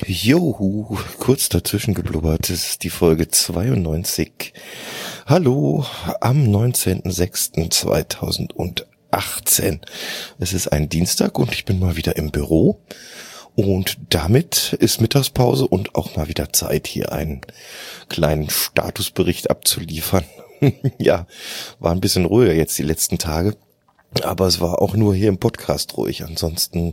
Johu, kurz dazwischen geblubbert, das ist die Folge 92. Hallo, am 19.06.2018. Es ist ein Dienstag und ich bin mal wieder im Büro. Und damit ist Mittagspause und auch mal wieder Zeit, hier einen kleinen Statusbericht abzuliefern. Ja, war ein bisschen ruhiger jetzt die letzten Tage. Aber es war auch nur hier im Podcast ruhig. Ansonsten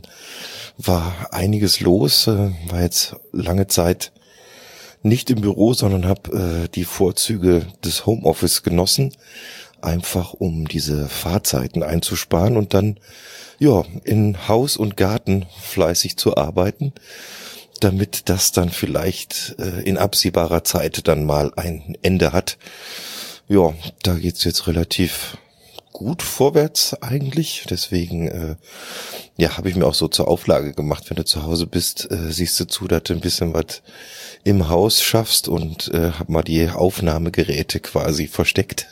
war einiges los. War jetzt lange Zeit nicht im Büro, sondern habe die Vorzüge des Homeoffice genossen. Einfach um diese Fahrzeiten einzusparen und dann ja in Haus und Garten fleißig zu arbeiten, damit das dann vielleicht in absehbarer Zeit dann mal ein Ende hat. Ja, da geht's jetzt relativ gut vorwärts eigentlich, deswegen habe ich mir auch so zur Auflage gemacht, wenn du zu Hause bist, siehst du zu, dass du ein bisschen was im Haus schaffst und hab mal die Aufnahmegeräte quasi versteckt.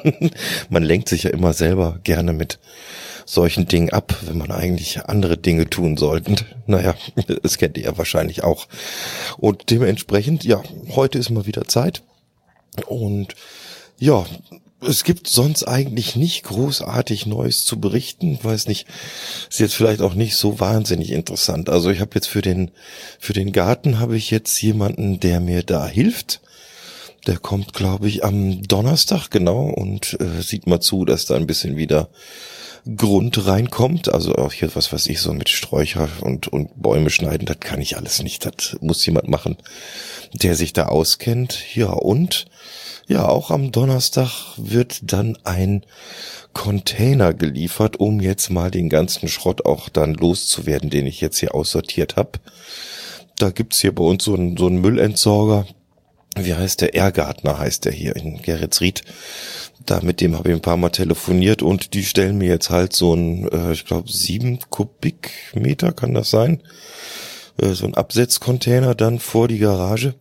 Man lenkt sich ja immer selber gerne mit solchen Dingen ab, wenn man eigentlich andere Dinge tun sollte. Naja, das kennt ihr ja wahrscheinlich auch. Und dementsprechend, ja, heute ist mal wieder Zeit und ja, es gibt sonst eigentlich nicht großartig Neues zu berichten. Weiß nicht, ist jetzt vielleicht auch nicht so wahnsinnig interessant. Also ich habe jetzt für den Garten habe ich jetzt jemanden, der mir da hilft. Der kommt, glaube ich, am Donnerstag, genau, und sieht mal zu, dass da ein bisschen wieder Grund reinkommt. Also auch hier, was weiß ich, so mit Sträucher und Bäume schneiden, das kann ich alles nicht. Das muss jemand machen, der sich da auskennt. Ja, und ja, auch am Donnerstag wird dann ein Container geliefert, um jetzt mal den ganzen Schrott auch dann loszuwerden, den ich jetzt hier aussortiert habe. Da gibt's hier bei uns so einen Müllentsorger. Wie heißt der? Ergartner heißt der hier in Geretsried. Da mit dem habe ich ein paar Mal telefoniert und die stellen mir jetzt halt so ein, ich glaube 7 Kubikmeter kann das sein, so ein Absetzcontainer dann vor die Garage.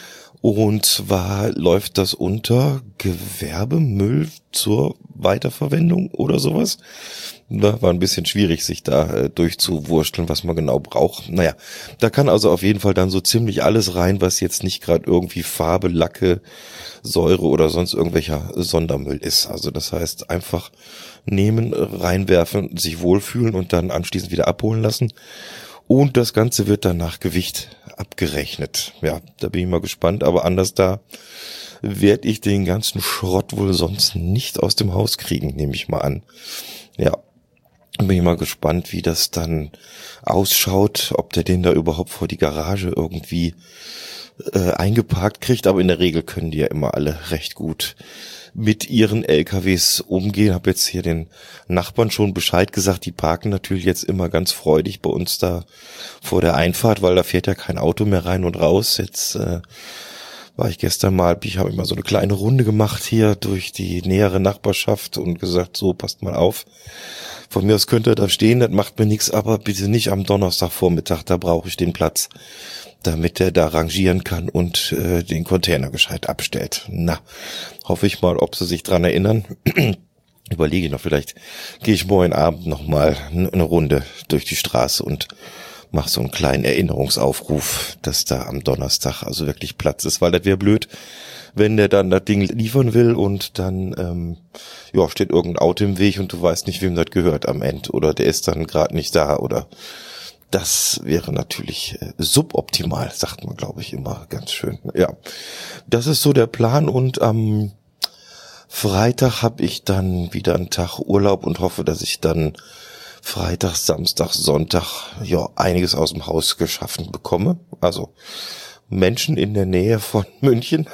Und zwar läuft das unter Gewerbemüll zur Weiterverwendung oder sowas. Da war ein bisschen schwierig, sich da durchzuwursteln, was man genau braucht. Naja, da kann also auf jeden Fall dann so ziemlich alles rein, was jetzt nicht gerade irgendwie Farbe, Lacke, Säure oder sonst irgendwelcher Sondermüll ist. Also das heißt einfach nehmen, reinwerfen, sich wohlfühlen und dann anschließend wieder abholen lassen. Und das Ganze wird dann nach Gewicht abgerechnet. Ja, da bin ich mal gespannt. Aber anders da werde ich den ganzen Schrott wohl sonst nicht aus dem Haus kriegen, nehme ich mal an. Ja, bin ich mal gespannt, wie das dann ausschaut, ob der den da überhaupt vor die Garage irgendwie eingeparkt kriegt. Aber in der Regel können die ja immer alle recht gut mit ihren LKWs umgehen. Hab jetzt hier den Nachbarn schon Bescheid gesagt, die parken natürlich jetzt immer ganz freudig bei uns da vor der Einfahrt, weil da fährt ja kein Auto mehr rein und raus. Jetzt war ich gestern mal, ich habe immer so eine kleine Runde gemacht hier durch die nähere Nachbarschaft und gesagt, so, passt mal auf. Von mir aus könnt ihr da stehen, das macht mir nichts, aber bitte nicht am Donnerstagvormittag, da brauche ich den Platz, damit er da rangieren kann und den Container gescheit abstellt. Na, hoffe ich mal, ob sie sich dran erinnern. Überlege ich noch, vielleicht gehe ich morgen Abend noch mal eine Runde durch die Straße und mache so einen kleinen Erinnerungsaufruf, dass da am Donnerstag also wirklich Platz ist, weil das wäre blöd, wenn der dann das Ding liefern will und dann steht irgendein Auto im Weg und du weißt nicht, wem das gehört am Ende oder der ist dann gerade nicht da oder das wäre natürlich suboptimal, sagt man, glaube ich, immer ganz schön. Ja, das ist so der Plan und am Freitag habe ich dann wieder einen Tag Urlaub und hoffe, dass ich dann Freitag, Samstag, Sonntag einiges aus dem Haus geschaffen bekomme. Also Menschen in der Nähe von München.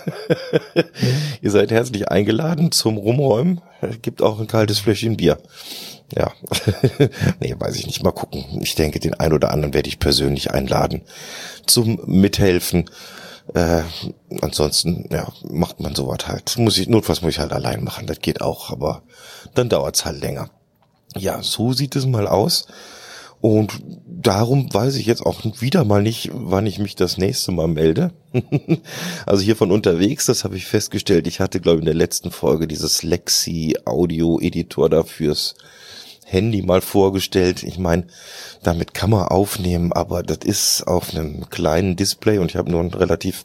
Ihr seid herzlich eingeladen zum Rumräumen. Gibt auch ein kaltes Fläschchen Bier. Ja, nee, weiß ich nicht. Mal gucken. Ich denke, den einen oder anderen werde ich persönlich einladen zum Mithelfen. Ansonsten, macht man sowas halt. Notfalls muss ich halt allein machen. Das geht auch, aber dann dauert's halt länger. Ja, so sieht es mal aus. Und darum weiß ich jetzt auch wieder mal nicht, wann ich mich das nächste Mal melde. Also hier von unterwegs, das habe ich festgestellt. Ich hatte, glaube ich, in der letzten Folge dieses Lexi Audio Editor da fürs Handy mal vorgestellt. Ich meine, damit kann man aufnehmen, aber das ist auf einem kleinen Display und ich habe nur ein relativ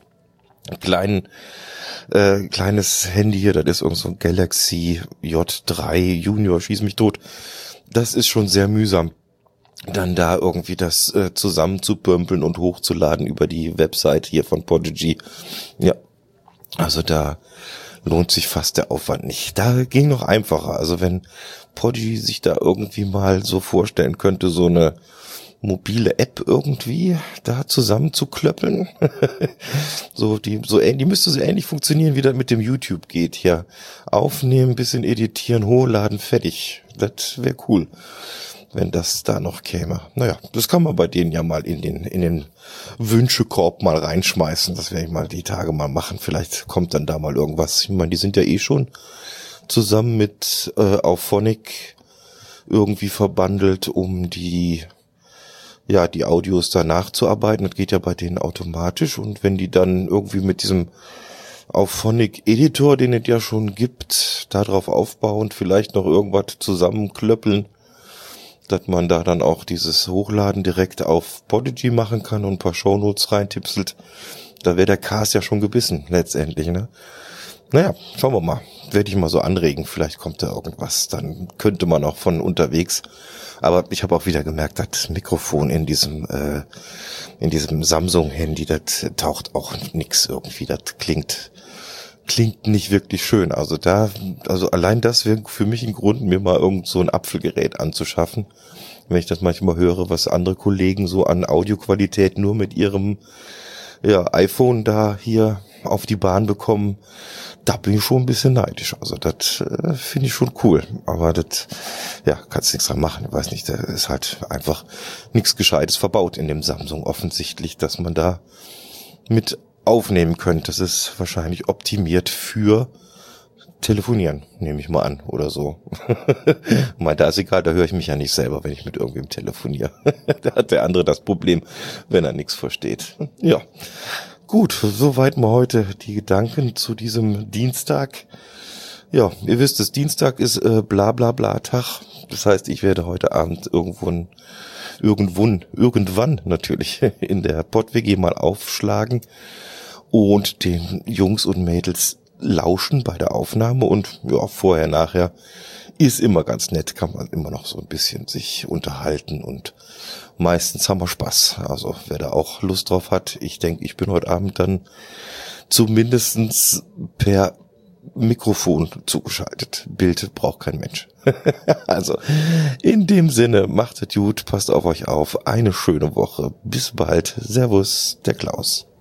kleines Handy hier, das ist irgend so ein Galaxy J3 Junior, schieß mich tot. Das ist schon sehr mühsam, dann da irgendwie das zusammenzupömpeln und hochzuladen über die Website hier von Podigy. Ja, also da lohnt sich fast der Aufwand nicht. Da ging noch einfacher. Also wenn Podigy sich da irgendwie mal so vorstellen könnte, so eine mobile App irgendwie da zusammenzuklöppeln. Die müsste so ähnlich funktionieren, wie das mit dem YouTube geht. Ja, aufnehmen, bisschen editieren, hochladen, fertig. Das wäre cool, wenn das da noch käme. Naja, das kann man bei denen ja mal in den Wünschekorb mal reinschmeißen. Das werde ich mal die Tage mal machen. Vielleicht kommt dann da mal irgendwas. Ich meine, die sind ja eh schon zusammen mit Auphonic irgendwie verbandelt, um die Audios da nachzuarbeiten. Das geht ja bei denen automatisch. Und wenn die dann irgendwie mit diesem Auphonic Editor, den es ja schon gibt, darauf aufbauend vielleicht noch irgendwas zusammenklöppeln, dass man da dann auch dieses Hochladen direkt auf Podigy machen kann und ein paar Shownotes reintipselt, da wäre der Cast ja schon gebissen, letztendlich, ne? Naja, schauen wir mal. Werde ich mal so anregen, vielleicht kommt da irgendwas, dann könnte man auch von unterwegs. Aber ich habe auch wieder gemerkt, das Mikrofon in diesem Samsung-Handy, das taucht auch nix irgendwie, das klingt nicht wirklich schön. Also allein das wäre für mich ein Grund, mir mal irgend so ein Apfelgerät anzuschaffen. Wenn ich das manchmal höre, was andere Kollegen so an Audioqualität nur mit ihrem iPhone da hier auf die Bahn bekommen, da bin ich schon ein bisschen neidisch. Also das finde ich schon cool. Aber das, kannst nichts dran machen. Ich weiß nicht, da ist halt einfach nichts Gescheites verbaut in dem Samsung offensichtlich, dass man da mit aufnehmen könnte. Das ist wahrscheinlich optimiert für Telefonieren, nehme ich mal an, oder so. Mal, da ist egal, da höre ich mich ja nicht selber, wenn ich mit irgendwem telefoniere. Da hat der andere das Problem, wenn er nichts versteht. Ja. Gut, soweit mal heute die Gedanken zu diesem Dienstag. Ja, ihr wisst es, Dienstag ist Bla-Bla-Bla-Tag. Das heißt, ich werde heute Abend irgendwann natürlich in der Pott-WG mal aufschlagen und den Jungs und Mädels lauschen bei der Aufnahme und vorher, nachher ist immer ganz nett, kann man immer noch so ein bisschen sich unterhalten und meistens haben wir Spaß. Also wer da auch Lust drauf hat, ich denke, ich bin heute Abend dann zumindestens per Mikrofon zugeschaltet. Bild braucht kein Mensch. Also in dem Sinne, macht es gut, passt auf euch auf, eine schöne Woche. Bis bald. Servus, der Klaus.